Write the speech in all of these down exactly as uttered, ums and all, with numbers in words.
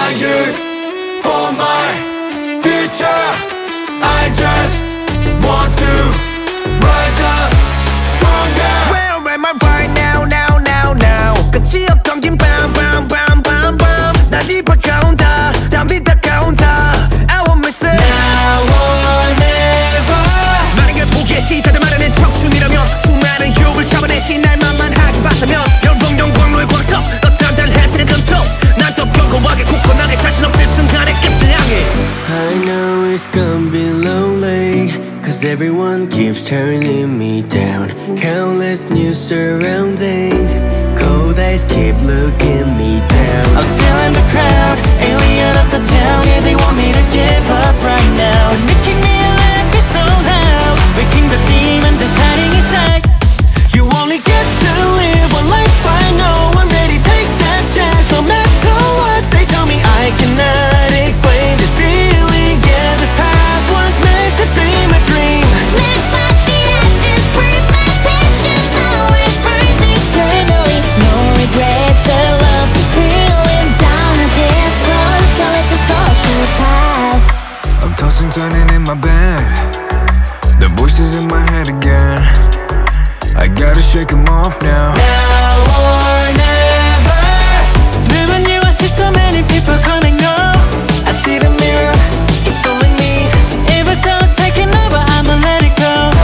my youth, for my future. I just want to rise up stronger. Where am I right now, now, now, now? 끝이 없던 긴 밤, 밤, 밤, 밤, 밤. 난 입어가온다, 담비 다가온다. I want myself Now or never. 많은 걸 보겠지, 다들 말하는 청춘이라면 수많은 욕을 잡아내지. 날 만만하게 봤다면 열봉 영광로의 광석 더 단단해지는 금속. 난 더 견고하게 굳건하게 다신 없을 순간의 끝을 향해. I know it's gonna be lonely, cause everyone keeps turning me down. Countless new surroundings, cold eyes keep looking me down. I'm still in the crowd, alien of the town. Yeah, they want me to give up right now, but making me laugh, it's so loud, waking the demon that's hiding inside. You only get to live one life, I know. I'm ready, take that chance. No matter what they tell me, I cannot explain this feeling. Yeah, this path was meant to be my dream. Live by the ashes, breathe my passion. Always burns eternally. No regrets, our love is feeling down at this road. Don't let the soul shoot path. I'm tossing, turning in my bed. The voices in my head again. I gotta shake them off now. Now or never. When you I see so many people coming up, I see the mirror, it's only me. Every time it's taking over, I'ma let it go.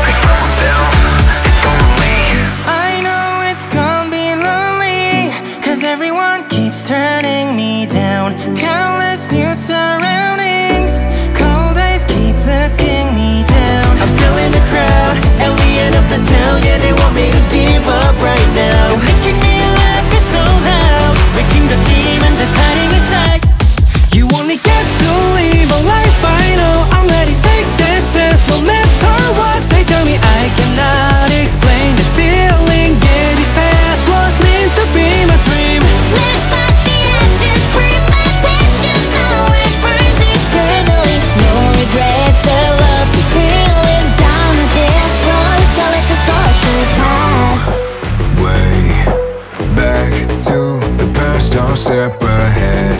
I know it's gonna be lonely, cause everyone keeps turning me down. Countless new surroundings, cold eyes keep looking me down. I'm still in the crowd, alien of the town. Yeah, they want me to give up right now. They're making me laugh, it's so loud, waking the demon that's hiding inside. You only get to live a life, I know. I'm ready, take that chance. No matter what they tell me, I cannot explain this feeling. Yeah, this path was meant to be my dream. Live by the ashes, breathe my passion. Always burns eternally. No regrets, our love is feeling down at this road. Don't let the soul shoot path. Way back to the past, I'll step ahead.